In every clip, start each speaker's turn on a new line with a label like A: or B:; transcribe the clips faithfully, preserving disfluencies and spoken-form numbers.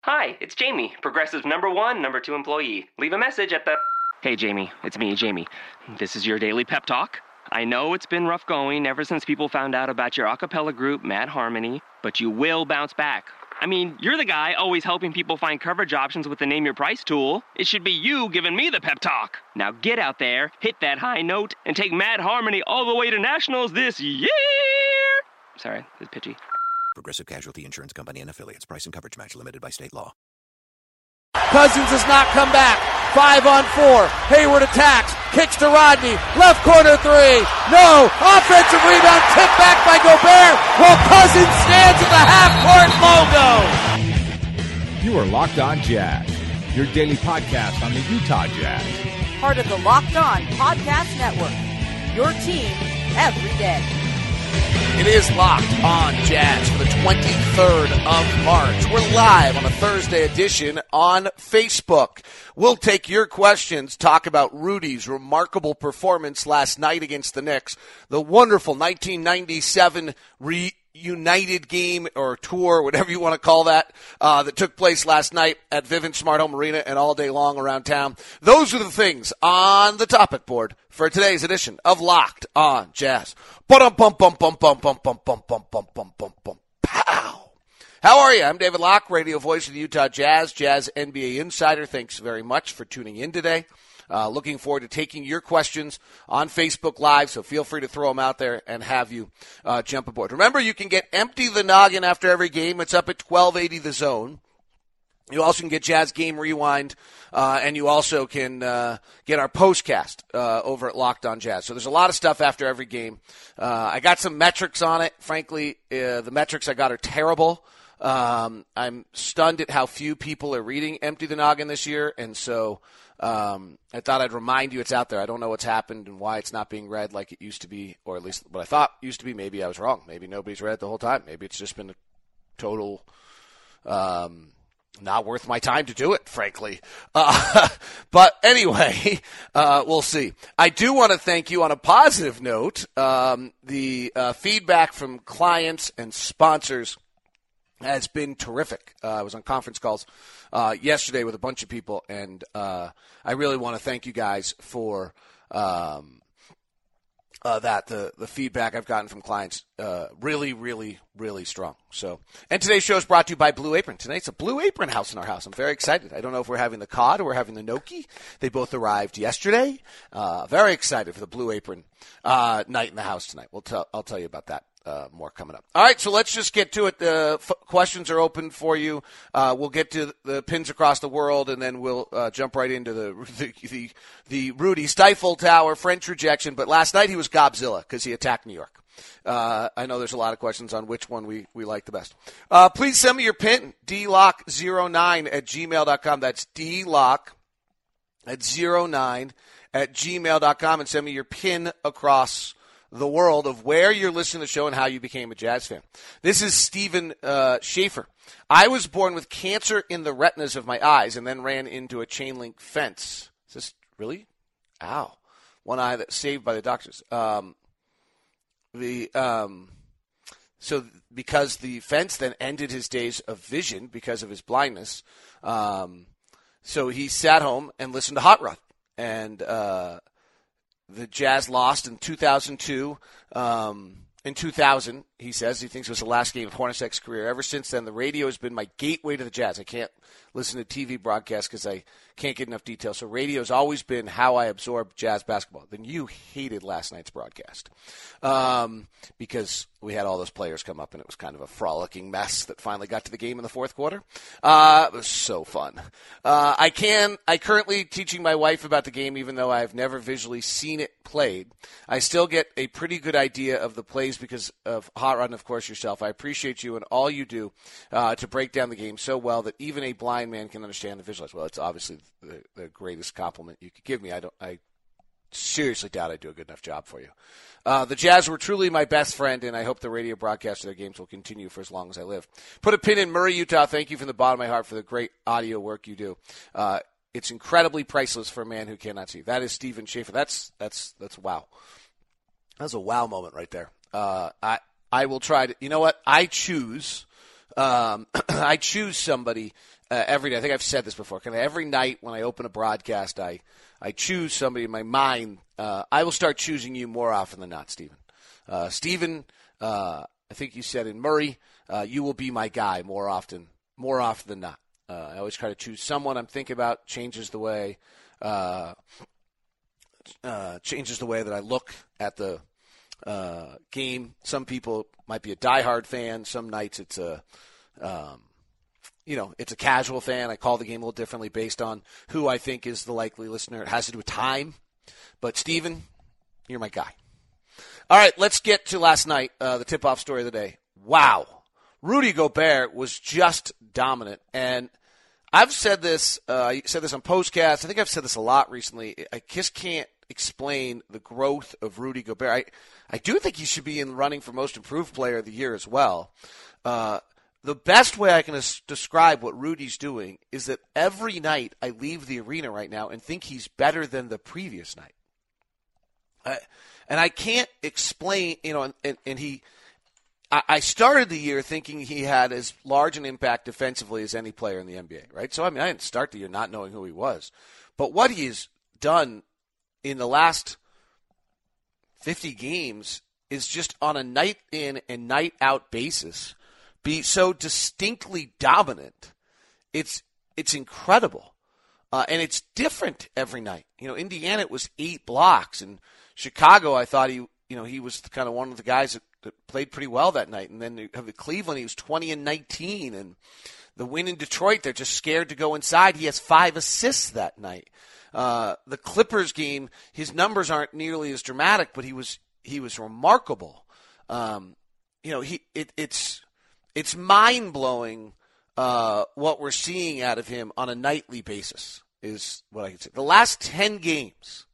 A: Hi, it's Jamie, Progressive's number one, number two employee. Leave a message at the... Hey, Jamie, it's me, Jamie. This is your daily pep talk. I know it's been rough going ever since people found out about your a cappella group, Mad Harmony, but you will bounce back. I mean, you're the guy always helping people find coverage options with the Name Your Price tool. It should be you giving me the pep talk. Now get out there, hit that high note, and take Mad Harmony all the way to nationals this year! Sorry, it's pitchy.
B: Progressive Casualty Insurance Company and Affiliates. Price and coverage match limited by state law.
C: Cousins has not come back. Five on four. Hayward attacks. Kicks to Rodney. Left corner three. No. Offensive rebound. Tipped back by Gobert. While Cousins stands at the half-court logo.
D: You are Locked On Jazz, your daily podcast on the Utah Jazz.
E: Part of the Locked On Podcast Network. Your team every day.
C: It is Locked On Jazz for the twenty-third of March. We're live on a Thursday edition on Facebook. We'll take your questions, talk about Rudy's remarkable performance last night against the Knicks, the wonderful nineteen ninety-seven reunited game or tour, whatever you want to call that, uh, that took place last night at Vivint Smart Home Arena and all day long around town. Those are the things on the topic board for today's edition of Locked On Jazz. Bum bum bum bum bum bum bum bum bum bum bum bum bum. Pow! How are you? I'm David Locke, radio voice of the Utah Jazz, Jazz N B A insider. Thanks very much for tuning in today. Uh, looking forward to taking your questions on Facebook Live, so feel free to throw them out there and have you uh, jump aboard. Remember, you can get Empty the Noggin after every game. It's up at twelve eighty The Zone. You also can get Jazz Game Rewind, uh, and you also can uh, get our postcast uh, over at Locked On Jazz. So there's a lot of stuff after every game. Uh, I got some metrics on it. Frankly, uh, the metrics I got are terrible. Um, I'm stunned at how few people are reading Empty the Noggin this year, and so um, I thought I'd remind you it's out there. I don't know what's happened and why it's not being read like it used to be, or at least what I thought used to be. Maybe I was wrong. Maybe nobody's read it the whole time. Maybe it's just been a total um, – not worth my time to do it, frankly. Uh, but anyway, uh, we'll see. I do want to thank you on a positive note. Um, the uh, feedback from clients and sponsors has been terrific. Uh, I was on conference calls uh, yesterday with a bunch of people, and uh, I really want to thank you guys for um, Uh, that the the feedback I've gotten from clients uh, really, really, really strong. So, and today's show is brought to you by Blue Apron. Tonight's a Blue Apron house in our house. I'm very excited. I don't know if we're having the cod or we're having the gnocchi. They both arrived yesterday. Uh, very excited for the Blue Apron uh, night in the house tonight. We'll tell I'll tell you about that. Uh, more coming up. All right, so let's just get to it. The f- questions are open for you. Uh, we'll get to the pins across the world, and then we'll uh, jump right into the the the, the Rudy Stifle Tower French rejection. But last night he was Godzilla because he attacked New York. Uh, I know there's a lot of questions on which one we, we like the best. Uh, please send me your pin, d lock zero nine at gmail dot com. That's d lock at zero nine at gmail dot com, and send me your pin across the world of where you're listening to the show and how you became a Jazz fan. This is Stephen uh, Schaefer. I was born with cancer in the retinas of my eyes and then ran into a chain link fence. Is this really? Ow. One eye that's saved by the doctors. Um, the um, so because the fence then ended his days of vision because of his blindness, um, so he sat home and listened to Hot Rod. And uh the Jazz lost in two thousand two. Um, in two thousand, he says, he thinks it was the last game of Hornacek's career. Ever since then, the radio has been my gateway to the Jazz. I can't listen to T V broadcasts because I can't get enough detail. So radio has always been how I absorb Jazz basketball. Then you hated last night's broadcast um, because we had all those players come up, and it was kind of a frolicking mess that finally got to the game in the fourth quarter. Uh, it was so fun. Uh, I can. I currently teaching my wife about the game, even though I've never visually seen it played. I still get a pretty good idea of the plays because of Hot Rod and, of course, yourself. I appreciate you and all you do uh, to break down the game so well that even a blind man can understand and visualize. Well, it's obviously the, the greatest compliment you could give me. I don't. I seriously doubt I do a good enough job for you. Uh, the Jazz were truly my best friend, and I hope the radio broadcast of their games will continue for as long as I live. Put a pin in Murray, Utah. Thank you from the bottom of my heart for the great audio work you do. Uh, it's incredibly priceless for a man who cannot see. That is Stephen Schaefer. That's that's that's wow. That's a wow moment right there. Uh, I I will try to. You know what? I choose. Um, I choose somebody uh, every day. I think I've said this before. Kind of every night when I open a broadcast, I, I choose somebody in my mind. Uh, I will start choosing you more often than not, Stephen. Uh, Stephen, uh, I think you said in Murray, uh, you will be my guy more often, more often than not. Uh, I always try to choose someone I'm thinking about. Changes the way, uh, uh, changes the way that I look at the uh, game. Some people might be a diehard fan. Some nights it's a, um, you know, it's a casual fan. I call the game a little differently based on who I think is the likely listener. It has to do with time. But Stephen, you're my guy. All right, let's get to last night, uh, the tip-off story of the day. Wow. Rudy Gobert was just dominant. And I've said this, uh, I said this on Postcast. I think I've said this a lot recently. I just can't explain the growth of Rudy Gobert. I, I do think he should be in the running for Most Improved Player of the Year as well. Uh, the best way I can as- describe what Rudy's doing is that every night I leave the arena right now and think he's better than the previous night. I, and I can't explain, you know, and, and, and he, I, I started the year thinking he had as large an impact defensively as any player in the N B A, right? So, I mean, I didn't start the year not knowing who he was. But what he has done in the last fifty games is just on a night in and night out basis be so distinctly dominant. It's, it's incredible. Uh, and it's different every night. You know, Indiana, it was eight blocks, and Chicago, I thought he, you know, he was kind of one of the guys that, that played pretty well that night. And then you have the Cleveland, he was twenty and nineteen, and the win in Detroit, they're just scared to go inside. He has five assists that night. Uh, the Clippers game, his numbers aren't nearly as dramatic, but he was he was remarkable. Um, you know, he it, it's it's mind blowing uh, what we're seeing out of him on a nightly basis. Is what I can say. The last ten games,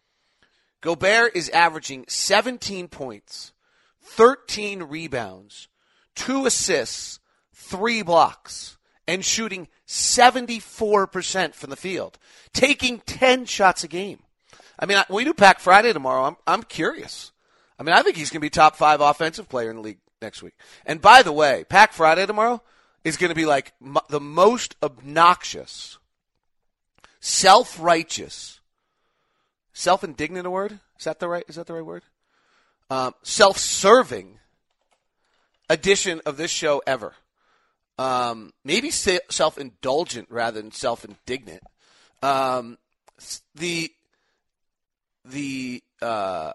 C: Gobert is averaging seventeen points, thirteen rebounds, two assists, three blocks, and shooting seventy-four percent from the field, taking ten shots a game. I mean, we do Pack Friday tomorrow. I'm I'm curious. I mean, I think he's going to be top five offensive player in the league next week. And by the way, Pack Friday tomorrow is going to be like m- the most obnoxious, self-righteous, self-indignant a word? Is that the right? Is that the right word? Um, self-serving edition of this show ever. Um, maybe self-indulgent rather than self-indignant. Um, the the uh,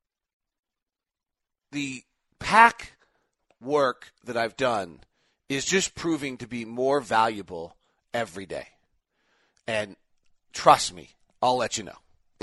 C: the pack work that I've done is just proving to be more valuable every day. And trust me, I'll let you know.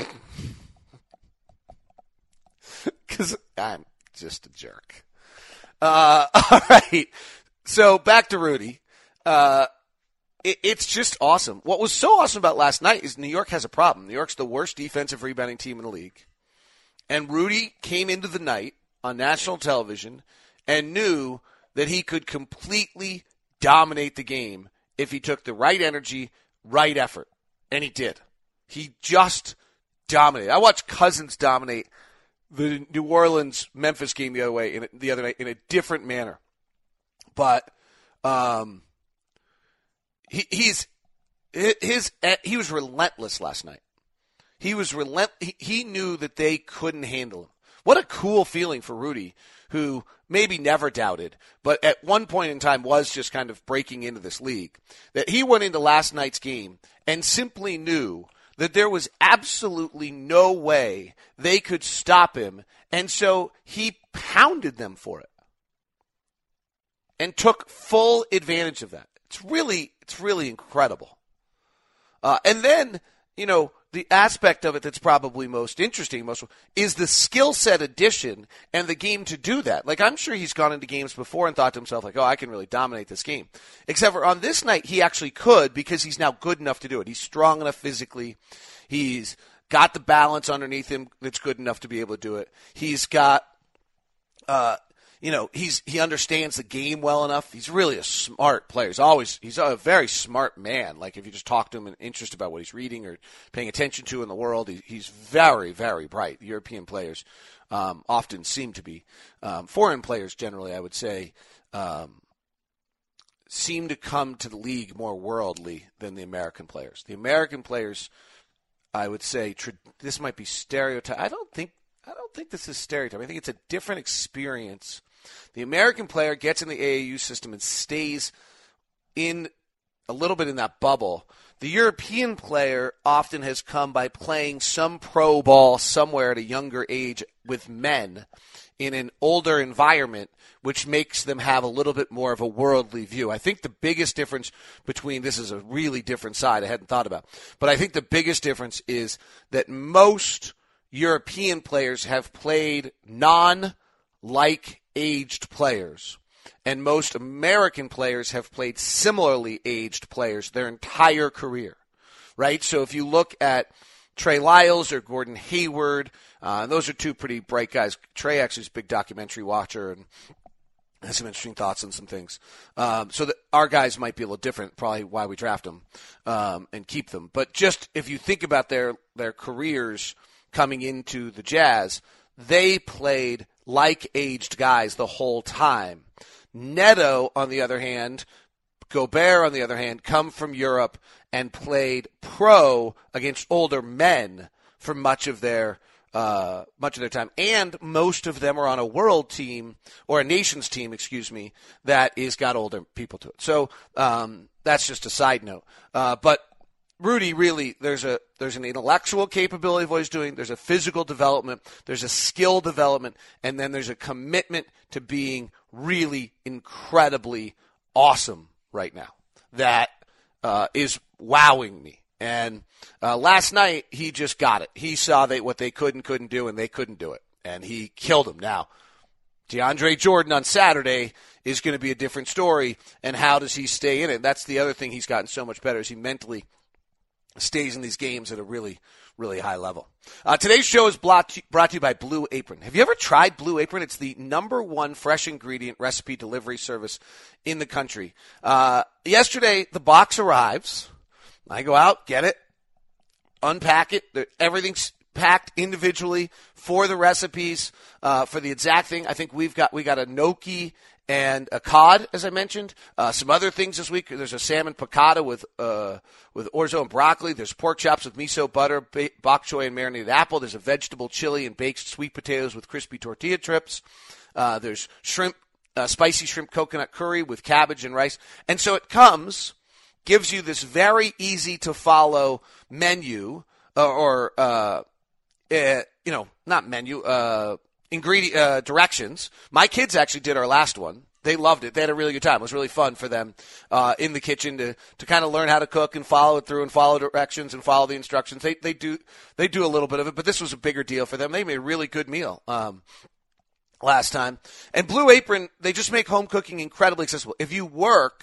C: Because I'm just a jerk. Uh, all right. So back to Rudy. Uh, it, it's just awesome. What was so awesome about last night is New York has a problem. New York's the worst defensive rebounding team in the league. And Rudy came into the night on national television and knew that he could completely dominate the game if he took the right energy, right effort. And he did. He just dominated. I watched Cousins dominate the New Orleans-Memphis game the other way, in a, the other night, in a different manner. But um, he, he's his he was relentless last night. He was relent. He, he knew that they couldn't handle him. What a cool feeling for Rudy, who maybe never doubted, but at one point in time was just kind of breaking into this league. That he went into last night's game and simply knew that there was absolutely no way they could stop him, and so he pounded them for it and took full advantage of that. It's really, it's really incredible. Uh, and then, you know, the aspect of it that's probably most interesting most is the skill set addition and the game to do that. Like, I'm sure he's gone into games before and thought to himself, like, oh, I can really dominate this game. Except for on this night, he actually could because he's now good enough to do it. He's strong enough physically. He's got the balance underneath him that's good enough to be able to do it. He's got, uh, you know, he's he understands the game well enough. He's really a smart player. He's always he's a very smart man. Like, if you just talk to him and interest about what he's reading or paying attention to in the world, he, he's very, very bright. European players um, often seem to be. Um, foreign players generally, I would say, um, seem to come to the league more worldly than the American players. The American players, I would say, tra- this might be stereotype. I don't think I don't think this is stereotype. I think it's a different experience. The American player gets in the A A U system and stays in a little bit in that bubble. The European player often has come by playing some pro ball somewhere at a younger age with men in an older environment, which makes them have a little bit more of a worldly view. I think the biggest difference between, this is a really different side I hadn't thought about, but I think the biggest difference is that most European players have played non-like aged players, and most American players have played similarly aged players their entire career, right? So if you look at Trey Lyles or Gordon Hayward, uh, and those are two pretty bright guys. Trey actually is a big documentary watcher and has some interesting thoughts on some things. Um, so that our guys might be a little different, probably why we draft them um, and keep them. But just if you think about their, their careers coming into the Jazz, they played like aged guys the whole time. Neto, on the other hand, Gobert, on the other hand, come from Europe and played pro against older men for much of their uh, much of their time, and most of them are on a world team or a nations team, excuse me, that is got older people to it. So um, that's just a side note. Uh, but Rudy, really, there's a there's an intellectual capability of what he's doing. There's a physical development. There's a skill development, and then there's a commitment to being really incredibly awesome right now. That uh, is wowing me. And uh, last night, he just got it. He saw they, what they could and couldn't do, and they couldn't do it. And he killed them. Now, DeAndre Jordan on Saturday is going to be a different story, and how does he stay in it? That's the other thing he's gotten so much better, is he mentally stays in these games at a really, really high level. Uh, today's show is brought to, brought to you by Blue Apron. Have you ever tried Blue Apron? It's the number one fresh ingredient recipe delivery service in the country. Uh, yesterday, the box arrives. I go out, get it, unpack it. Everything's packed individually for the recipes, uh, for the exact thing. I think we've got we got a gnocchi and a cod, as I mentioned. Uh, some other things this week. There's a salmon piccata with uh, with orzo and broccoli. There's pork chops with miso, butter, ba- bok choy, and marinated apple. There's a vegetable chili and baked sweet potatoes with crispy tortilla strips. Uh, there's shrimp, uh, spicy shrimp coconut curry with cabbage and rice. And so it comes, gives you this very easy-to-follow menu, uh, or, uh, uh, you know, not menu, uh, ingredient uh, directions. My kids actually did our last one. They loved it. They had a really good time. It was really fun for them uh, in the kitchen to, to kind of learn how to cook and follow it through and follow directions and follow the instructions. They they do they do a little bit of it, but this was a bigger deal for them. They made a really good meal um, last time. And Blue Apron, they just make home cooking incredibly accessible. If you work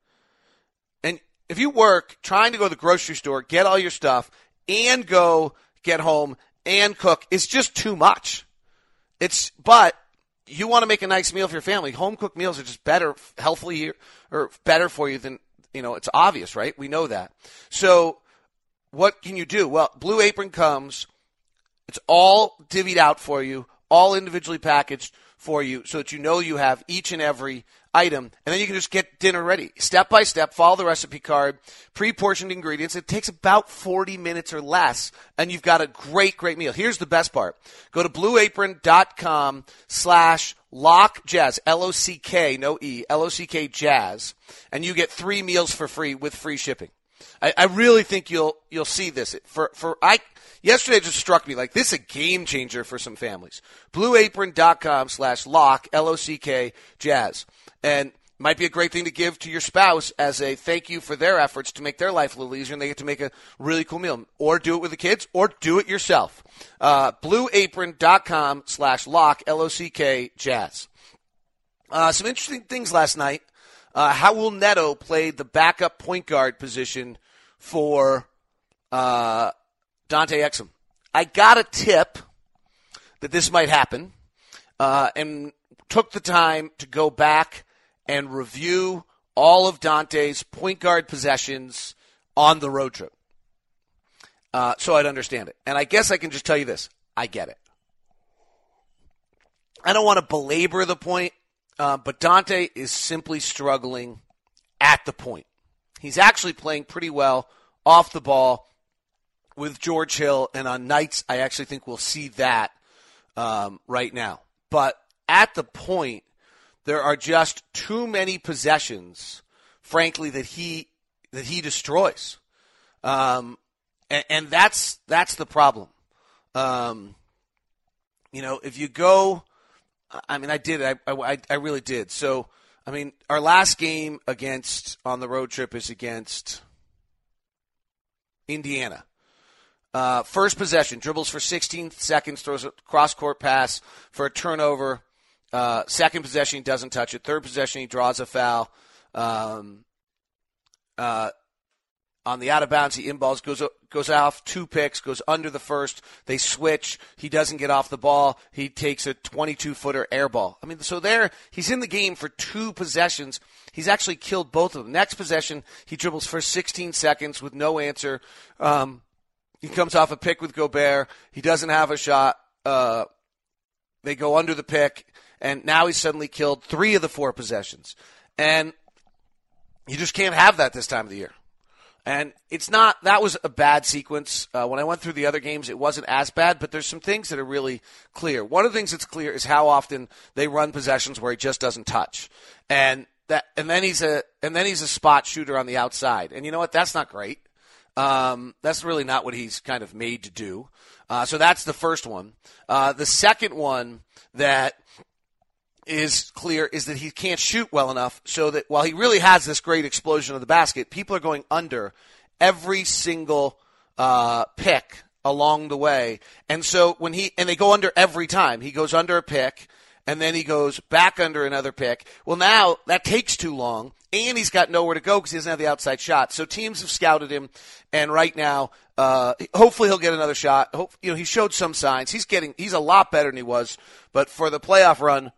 C: and if you work trying to go to the grocery store, get all your stuff, and go get home and cook, it's just too much. It's but you want to make a nice meal for your family. Home cooked meals are just better, healthily or better for you than, you know, it's obvious, right? We know that. So what can you do? Well, Blue Apron comes. It's all divvied out for you, all individually packaged for you, so that you know you have each and every item, and then you can just get dinner ready. Step by step, follow the recipe card, pre-portioned ingredients. It takes about forty minutes or less, and you've got a great, great meal. Here's the best part. Go to blueapron.com slash lockjazz, L O C K, no E, L O C K jazz, and you get three meals for free with free shipping. I, I really think you'll you'll see this. For for I yesterday it just struck me like this is a game changer for some families. Blueapron.com slash lock, L O C K jazz. And might be a great thing to give to your spouse as a thank you for their efforts to make their life a little easier, and they get to make a really cool meal. Or do it with the kids, or do it yourself. Uh, blueapron.com slash lock, L O C K jazz. Uh, some interesting things last night. Uh, Raul Neto played the backup point guard position for uh, Dante Exum. I got a tip that this might happen, uh, and took the time to go back and review all of Dante's point guard possessions on the road trip, uh, so I'd understand it. And I guess I can just tell you this. I get it. I don't want to belabor the point, uh, but Dante is simply struggling at the point. He's actually playing pretty well off the ball with George Hill, and on nights I actually think we'll see that um, right now. But at the point, there are just too many possessions, frankly, that he that he destroys, um, and, and that's that's the problem. Um, you know, if you go, I mean, I did, I, I I really did. So, I mean, our last game against on the road trip is against Indiana. Uh, first possession, dribbles for sixteen seconds, throws a cross-court pass for a turnover. Uh, second possession, he doesn't touch it. Third possession, he draws a foul. Um, uh, on the out-of-bounds, he inballs, goes goes off two picks, goes under the first. They switch. He doesn't get off the ball. He takes a twenty-two-footer air ball. I mean, so there, he's in the game for two possessions. He's actually killed both of them. Next possession, he dribbles for sixteen seconds with no answer. Um, he comes off a pick with Gobert. He doesn't have a shot. Uh, they go under the pick, and now he's suddenly killed three of the four possessions. And you just can't have that this time of the year. And it's not, that was a bad sequence. Uh, when I went through the other games, it wasn't as bad, but there's some things that are really clear. One of the things that's clear is how often they run possessions where he just doesn't touch. And that, and then he's a, and then he's a spot shooter on the outside. And you know what? That's not great. Um, that's really not what he's kind of made to do. Uh, so that's the first one. Uh, the second one that is clear is that he can't shoot well enough, so that while he really has this great explosion of the basket, people are going under every single uh, pick along the way. And so when he, and they go under every time. He goes under a pick, and then he goes back under another pick. Well, now that takes too long, and he's got nowhere to go because he doesn't have the outside shot. So teams have scouted him, and right now, uh, hopefully he'll get another shot. Hope, you know, he showed some signs. He's getting, he's a lot better than he was, but for the playoff run,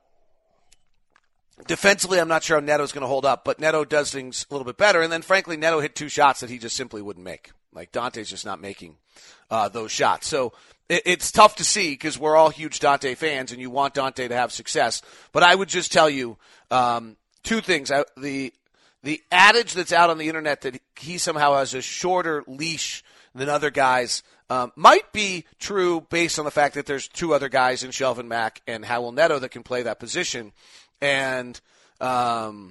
C: defensively, I'm not sure how Neto's going to hold up, but Neto does things a little bit better. And then, frankly, Neto hit two shots that he just simply wouldn't make. Like, Dante's just not making uh, those shots. So it, it's tough to see because we're all huge Dante fans, and you want Dante to have success. But I would just tell you um, two things. I, the the adage that's out on the internet that he somehow has a shorter leash than other guys um, might be true based on the fact that there's two other guys in Shelvin Mack and Howell Neto that can play that position. And um,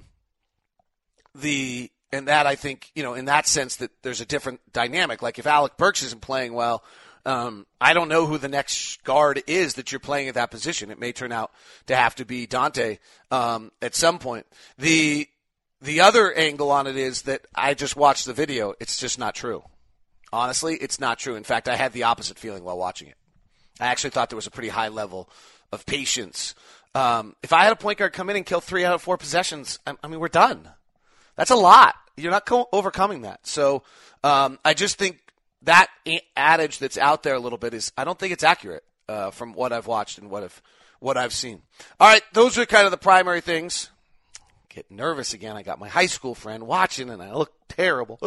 C: the and that I think, you know, in that sense that there's a different dynamic. Like if Alec Burks isn't playing well, um, I don't know who the next guard is that you're playing at that position. It may turn out to have to be Dante um, at some point. The the other angle on it is that I just watched the video. It's just not true. Honestly, it's not true. In fact, I had the opposite feeling while watching it. I actually thought there was a pretty high level of patience. Um, if I had a point guard come in and kill three out of four possessions, I, I mean, we're done. That's a lot. You're not co- overcoming that. So um, I just think that a- adage that's out there a little bit is, I don't think it's accurate uh, from what I've watched and what I've what I've seen. All right, those are kind of the primary things. Get nervous again. I got my high school friend watching, and I look terrible.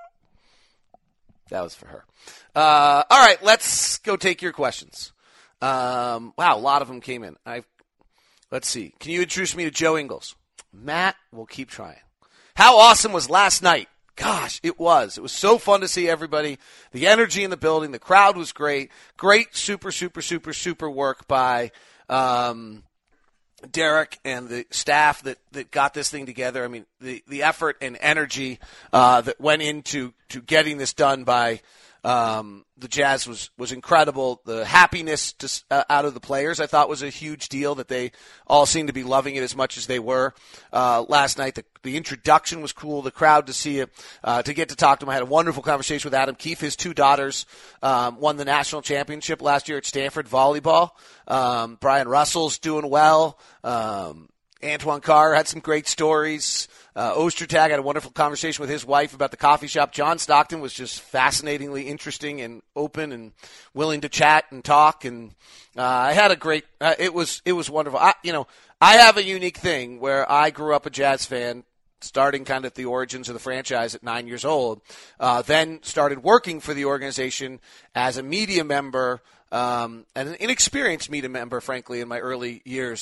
C: That was for her. Uh, all right, let's go take your questions. Um, wow, a lot of them came in. I've Let's see. Can you introduce me to Joe Ingles? Matt, we'll keep trying. How awesome was last night? Gosh, it was. It was so fun to see everybody. The energy in the building. The crowd was great. Great, super, super, super, super work by um, Derek and the staff that, that got this thing together. I mean, the, the effort and energy uh, that went into to getting this done by Um, the Jazz was, was incredible. The happiness to, uh, out of the players, I thought, was a huge deal, that they all seemed to be loving it as much as they were uh, last night. The, the introduction was cool. The crowd to see it, uh, to get to talk to him. I had a wonderful conversation with Adam Keefe. His two daughters um, won the national championship last year at Stanford volleyball. Um, Brian Russell's doing well. Um, Antoine Carr had some great stories. Uh, Ostertag had a wonderful conversation with his wife about the coffee shop. John Stockton was just fascinatingly interesting and open and willing to chat and talk. And uh, I had a great. Uh, it was it was wonderful. I, you know, I have a unique thing where I grew up a Jazz fan, starting kind of at the origins of the franchise at nine years old. Uh, then started working for the organization as a media member. Um, and an inexperienced media member, frankly, in my early years.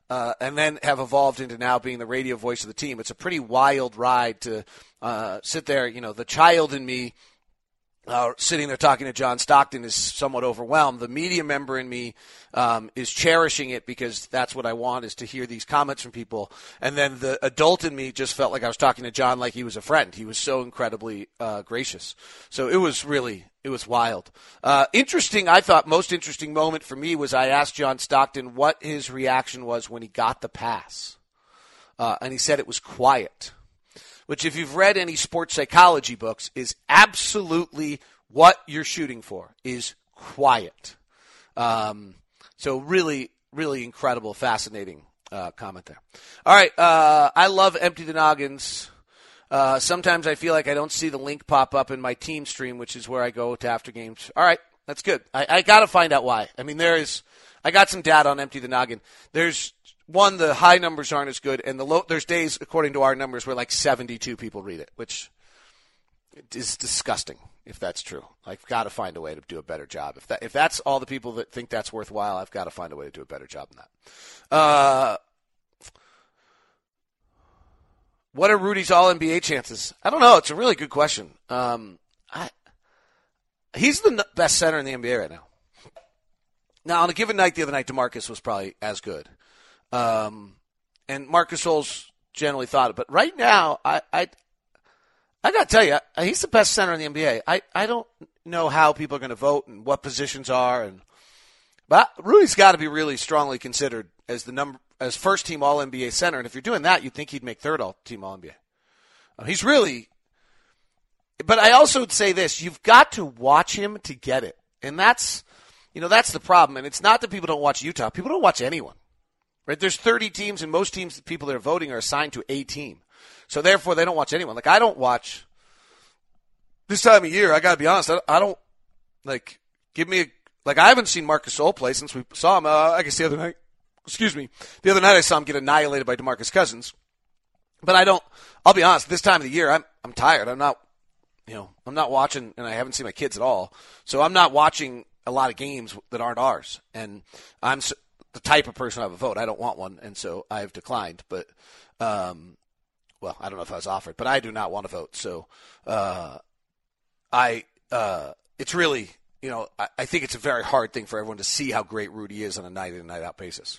C: uh, and then have evolved into now being the radio voice of the team. It's a pretty wild ride to uh, sit there. You know, the child in me uh, sitting there talking to John Stockton is somewhat overwhelmed. The media member in me um, is cherishing it because that's what I want, is to hear these comments from people. And then the adult in me just felt like I was talking to John like he was a friend. He was so incredibly uh, gracious. So it was really, it was wild. Uh, interesting, I thought most interesting moment for me was I asked John Stockton what his reaction was when he got the pass. Uh, and he said it was quiet, which if you've read any sports psychology books is absolutely what you're shooting for, is quiet. Um, so really, really incredible, fascinating uh, comment there. All right, uh, I love Empty the Noggins. Uh, sometimes I feel like I don't see the link pop up in my team stream, which is where I go to after games. All right, that's good. I, I got to find out why. I mean, there is – I got some data on Empty the Noggin. There's – one, the high numbers aren't as good, and the low, there's days, according to our numbers, where like seventy-two people read it, which is disgusting if that's true. I've got to find a way to do a better job. If that if that's all the people that think that's worthwhile, I've got to find a way to do a better job than that. Uh, what are Rudy's All N B A chances? I don't know. It's a really good question. Um, I, he's the best center in the N B A right now. Now, on a given night the other night, DeMarcus was probably as good. Um, and Marcus Ol's generally thought it. But right now, I I, I got to tell you, he's the best center in the N B A. I, I don't know how people are going to vote and what positions are. and But Rudy's got to be really strongly considered as the number as first-team All N B A center. And if you're doing that, you'd think he'd make third-team All N B A. Uh, he's really – but I also would say this. You've got to watch him to get it. And that's – you know, that's the problem. And it's not that people don't watch Utah. People don't watch anyone. Right? There's thirty teams, and most teams, the people that are voting are assigned to a team. So, therefore, they don't watch anyone. Like, I don't watch – this time of year, I got to be honest, I, I don't – like, give me a – like, I haven't seen Marcus Gasol play since we saw him, uh, I guess, the other night. Excuse me. The other night I saw him get annihilated by DeMarcus Cousins. But I don't – I'll be honest, this time of the year, I'm I'm tired. I'm not – you know, I'm not watching – and I haven't seen my kids at all. So, I'm not watching a lot of games that aren't ours. And I'm – the type of person I have a vote. I don't want one, and so I've declined. But, um, well, I don't know if I was offered, but I do not want to vote. So, uh, I, uh, it's really, you know, I, I think it's a very hard thing for everyone to see how great Rudy is on a night in and night out basis.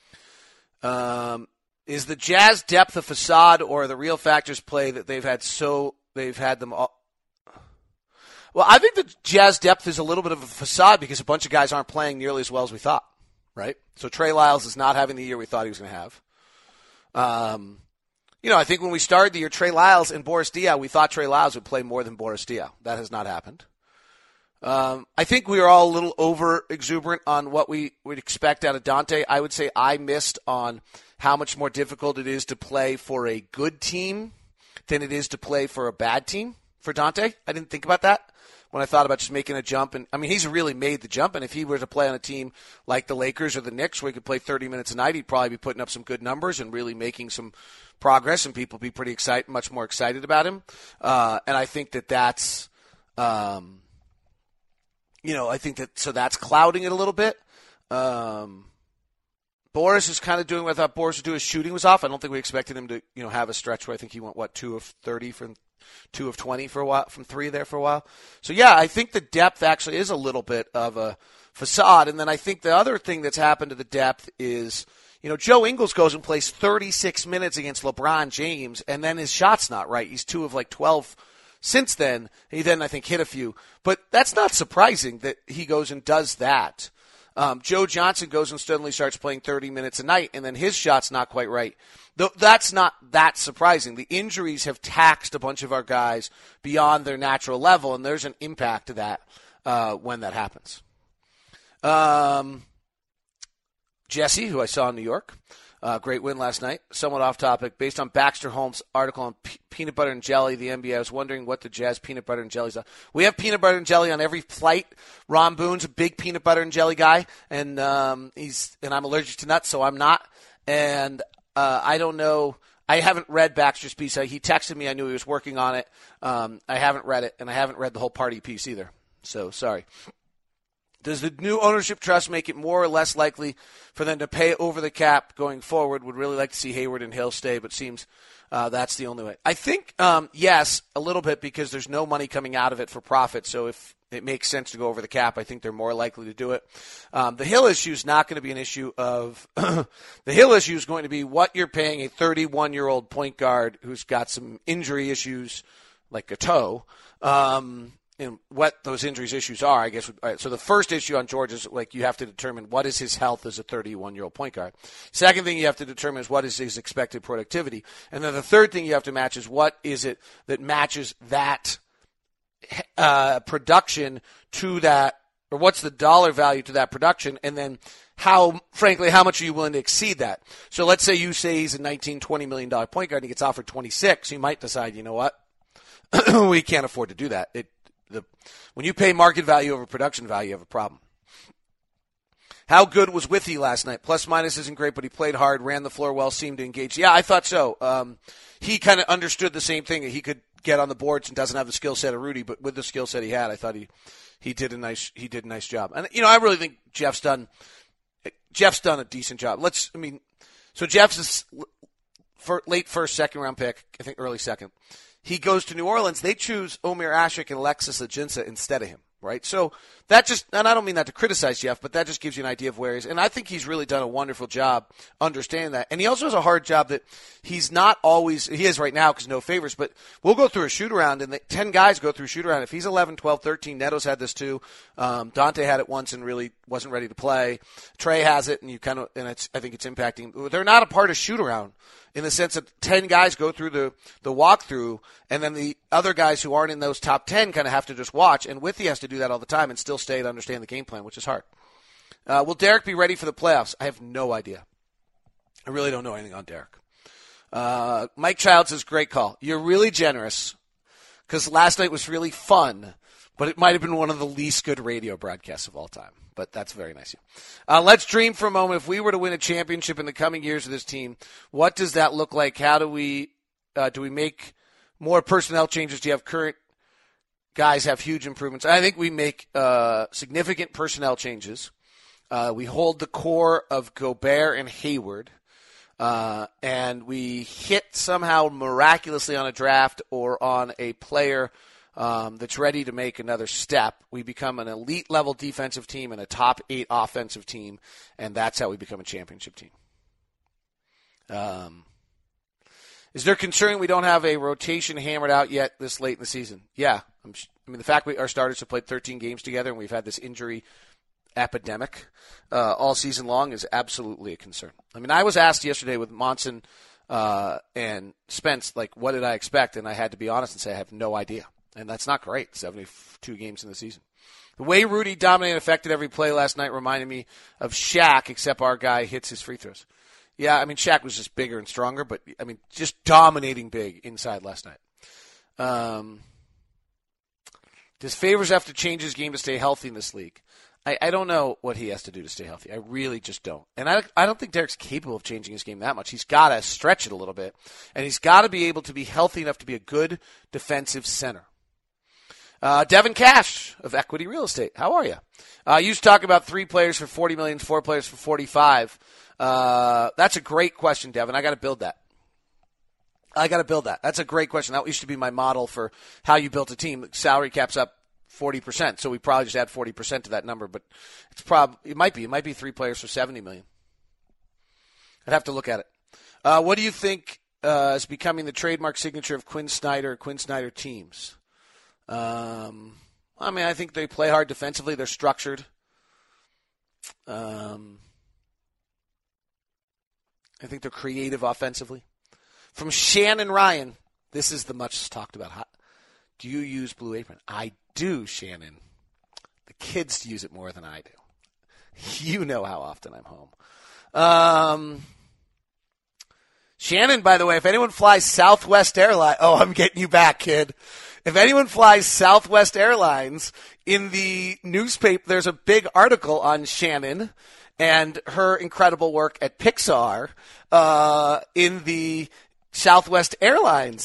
C: Um, is the Jazz depth a facade, or are the real factors play that they've had so they've had them all? Well, I think the Jazz depth is a little bit of a facade because a bunch of guys aren't playing nearly as well as we thought. Right? So Trey Lyles is not having the year we thought he was going to have. Um, you know, I think when we started the year, Trey Lyles and Boris Diaw, we thought Trey Lyles would play more than Boris Diaw. That has not happened. Um, I think we were all a little over-exuberant on what we would expect out of Dante. I would say I missed on how much more difficult it is to play for a good team than it is to play for a bad team for Dante. I didn't think about that when I thought about just making a jump. And I mean, he's really made the jump. And if he were to play on a team like the Lakers or the Knicks, where he could play thirty minutes a night, he'd probably be putting up some good numbers and really making some progress, and people be pretty excited, much more excited about him. Uh, and I think that that's, um, you know, I think that, so that's clouding it a little bit. Um, Boris is kind of doing what I thought Boris would do. His shooting was off. I don't think we expected him to, you know, have a stretch where I think he went, what, two of thirty from two of twenty for a while, from three there for a while. So, yeah, I think the depth actually is a little bit of a facade. And then I think the other thing that's happened to the depth is, you know, Joe Ingles goes and plays thirty-six minutes against LeBron James, and then his shot's not right. He's two of like twelve since then. He then, I think, hit a few. But that's not surprising that he goes and does that. Um, Joe Johnson goes and suddenly starts playing thirty minutes a night, and then his shot's not quite right. Though that's not that surprising. The injuries have taxed a bunch of our guys beyond their natural level, and there's an impact to that uh, when that happens. Um, Jesse, who I saw in New York, uh, great win last night. Somewhat off topic. Based on Baxter Holmes' article on P- peanut butter and jelly, the N B A, I was wondering what the Jazz peanut butter and jellies are. We have peanut butter and jelly on every flight. Ron Boone's a big peanut butter and jelly guy, and um, he's and I'm allergic to nuts, so I'm not. And uh, I don't know. I haven't read Baxter's piece. He texted me. I knew he was working on it. Um, I haven't read it, and I haven't read the whole party piece either. So sorry. Does the new ownership trust make it more or less likely for them to pay over the cap going forward? Would really like to see Hayward and Hill stay, but seems uh, that's the only way. I think, um, yes, a little bit, because there's no money coming out of it for profit. So if it makes sense to go over the cap, I think they're more likely to do it. Um, the Hill issue is not going to be an issue of – the Hill issue is going to be what you're paying a thirty-one-year-old point guard who's got some injury issues like a toe, um, and what those injuries issues are, I guess. All right, so the first issue on George is, like, you have to determine what is his health as a thirty-one-year-old point guard. Second thing you have to determine is what is his expected productivity. And then the third thing you have to match is what is it that matches that uh, production to that, or what's the dollar value to that production, and then how, frankly, how much are you willing to exceed that? So let's say you say he's a nineteen, twenty million dollars point guard and he gets offered twenty-six. You might decide, you know what, we can't afford to do that. It The, when you pay market value over production value, you have a problem. How good was Withey last night? Plus minus isn't great, but he played hard, ran the floor well, seemed to engage. Yeah, I thought so. Um, he kind of understood the same thing. He could get on the boards and doesn't have the skill set of Rudy, but with the skill set he had, I thought he he did a nice he did a nice job. And you know, I really think Jeff's done Jeff's done a decent job. Let's I mean, so Jeff's is for late first, second round pick, I think early second. He goes to New Orleans. They choose Omer Ashik and Alexis Ajinça instead of him, right? So that just, and I don't mean that to criticize Jeff, but that just gives you an idea of where he's, and I think he's really done a wonderful job understanding that. And he also has a hard job that he's not always, he is right now because no favors, but we'll go through a shoot around, and the, ten guys go through shoot around. If he's eleven, twelve, thirteen, Neto's had this too. Um, Dante had it once and really wasn't ready to play. Trey has it, and you kind of, and it's, I think it's impacting. They're not a part of shoot around, in the sense that ten guys go through the, the walkthrough, and then the other guys who aren't in those top ten kind of have to just watch. And Withey has to do that all the time and still stay to understand the game plan, which is hard. Uh, will Derek be ready for the playoffs? I have no idea. I really don't know anything on Derek. Uh, Mike Childs says, great call. You're really generous, because last night was really fun, but it might have been one of the least good radio broadcasts of all time. But that's very nice of you. Uh, let's dream for a moment. If we were to win a championship in the coming years of this team, what does that look like? How do we uh, do we make more personnel changes? Do you have current guys have huge improvements? I think we make uh, significant personnel changes. Uh, we hold the core of Gobert and Hayward, uh, and we hit somehow miraculously on a draft or on a player Um, that's ready to make another step. We become an elite-level defensive team and a top eight offensive team, and that's how we become a championship team. Um, is there concern we don't have a rotation hammered out yet this late in the season? Yeah. I'm, I mean, the fact we our starters have played thirteen games together and we've had this injury epidemic uh, all season long is absolutely a concern. I mean, I was asked yesterday with Monson uh, and Spence, like, what did I expect? And I had to be honest and say I have no idea. And that's not great, seventy-two games in the season. The way Rudy dominated and affected every play last night reminded me of Shaq, except our guy hits his free throws. Yeah, I mean, Shaq was just bigger and stronger, but, I mean, just dominating big inside last night. Um, does Favors have to change his game to stay healthy in this league? I, I don't know what he has to do to stay healthy. I really just don't. And I, I don't think Derek's capable of changing his game that much. He's got to stretch it a little bit, and he's got to be able to be healthy enough to be a good defensive center. Uh, Devin Cash of Equity Real Estate. How are you? Uh, you used to talk about three players for forty million dollars, four players for forty-five. Uh, that's a great question, Devin. I got to build that. I got to build that. That's a great question. That used to be my model for how you built a team. Salary cap's up forty percent, so we probably just add forty percent to that number. But it's prob it might be. It might be three players for seventy million dollars. I'd have to look at it. Uh, what do you think uh, is becoming the trademark signature of Quinn Snyder, Quinn Snyder teams? Um, I mean, I think they play hard defensively. They're structured. Um, I think they're creative offensively. From Shannon Ryan, this is the much talked about. How, do you use Blue Apron? I do, Shannon. The kids use it more than I do. You know how often I'm home. Um, Shannon, by the way, if anyone flies Southwest Airlines, oh, I'm getting you back, kid. If anyone flies Southwest Airlines, in the newspaper, there's a big article on Shannon and her incredible work at Pixar uh, in the Southwest Airlines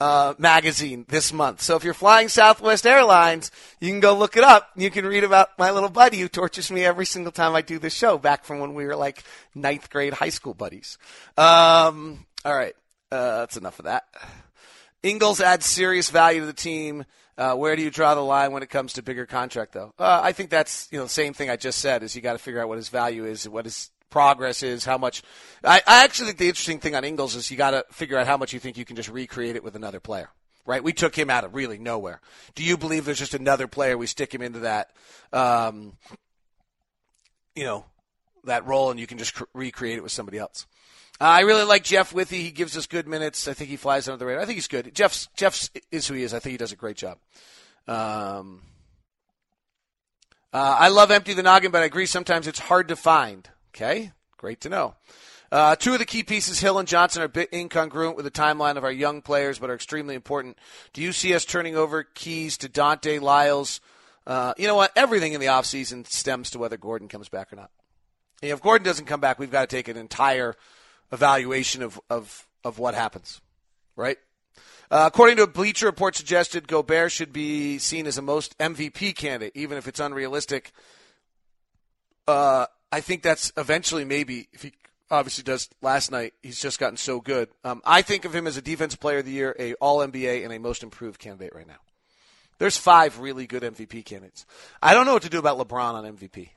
C: uh, magazine this month. So if you're flying Southwest Airlines, you can go look it up. You can read about my little buddy who tortures me every single time I do this show, back from when we were like ninth grade high school buddies. Um, all right. Uh, that's enough of that. Ingles adds serious value to the team. Uh, where do you draw the line when it comes to bigger contract, though? Uh, I think that's, you know, the same thing I just said, is you got to figure out what his value is, what his progress is, how much. I, I actually think the interesting thing on Ingles is you got to figure out how much you think you can just recreate it with another player, right? We took him out of really nowhere. Do you believe there's just another player, we stick him into that, um, you know, that role, and you can just cr- recreate it with somebody else? Uh, I really like Jeff Withey. He gives us good minutes. I think he flies under the radar. I think he's good. Jeff's Jeff's is who he is. I think he does a great job. Um, uh, I love Empty the Noggin, but I agree sometimes it's hard to find. Okay, great to know. Uh, two of the key pieces, Hill and Johnson, are a bit incongruent with the timeline of our young players, but are extremely important. Do you see us turning over keys to Dante, Lyles? Uh, you know what? Everything in the offseason stems to whether Gordon comes back or not. And if Gordon doesn't come back, we've got to take an entire evaluation of, of, of what happens, right? Uh, according to a Bleacher Report suggested, Gobert should be seen as a most M V P candidate, even if it's unrealistic. Uh, I think that's eventually maybe, if he obviously does last night, he's just gotten so good. Um, I think of him as a Defensive Player of the Year, a All N B A, and a Most Improved candidate right now. There's five really good M V P candidates. I don't know what to do about LeBron on M V P.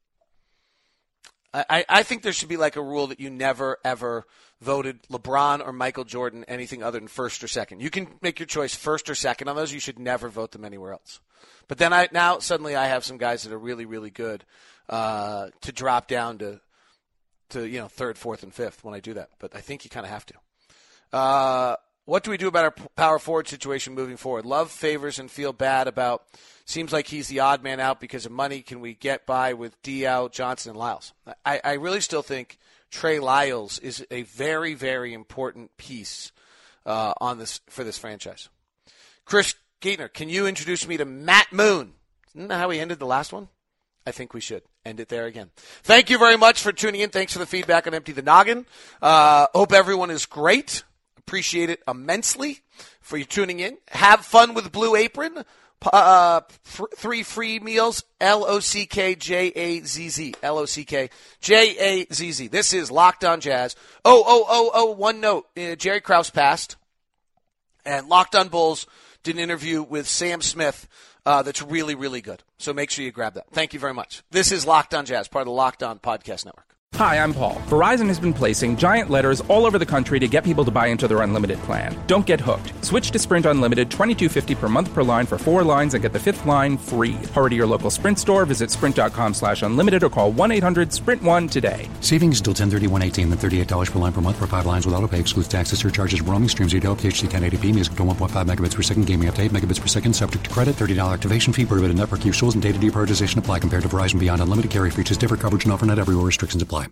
C: I, I think there should be like a rule that you never, ever voted LeBron or Michael Jordan anything other than first or second. You can make your choice first or second on those. You should never vote them anywhere else. But then I now suddenly I have some guys that are really, really good uh, to drop down to, to you know third, fourth, and fifth when I do that. But I think you kind of have to. Uh, what do we do about our power forward situation moving forward? Love favors and feel bad about. Seems like he's the odd man out because of money. Can we get by with Diaw, Johnson, and Lyles? I, I really still think Trey Lyles is a very, very important piece uh, on this for this franchise. Chris Gaitner, can you introduce me to Matt Moon? Isn't that how we ended the last one? I think we should end it there again. Thank you very much for tuning in. Thanks for the feedback on Empty the Noggin. Uh, hope everyone is Appreciate it immensely for you tuning in. Have fun with Blue Apron. Uh, f- three free meals, L O C K J A Z Z. L O C K J A Z Z. This is Locked On Jazz. Oh, oh, oh, oh, one note. Uh, Jerry Krause passed, and Locked On Bulls did an interview with Sam Smith uh, that's really, really good. So make sure you grab that. Thank you very much. This is Locked On Jazz, part of the Locked On Podcast Network.
F: Hi, I'm Paul. Verizon has been placing giant letters all over the country to get people to buy into their unlimited plan. Don't get hooked. Switch to Sprint Unlimited, twenty-two fifty per month per line for four lines and get the fifth line free. Hurry to your local Sprint store, visit sprint.com slash unlimited or call one eight hundred sprint one today.
G: Savings until ten thirty-one eighteen, then thirty-eight dollars per line per month for five lines with autopay. Excludes taxes, surcharges, roaming, streams, video, H D ten eighty p, music to one point five megabits per second, gaming up to eight megabits per second, subject to credit, thirty dollars activation fee, prohibited network use rules and data deprioritization apply compared to Verizon Beyond. Unlimited carrier features differ, coverage and offer not everywhere, restrictions apply.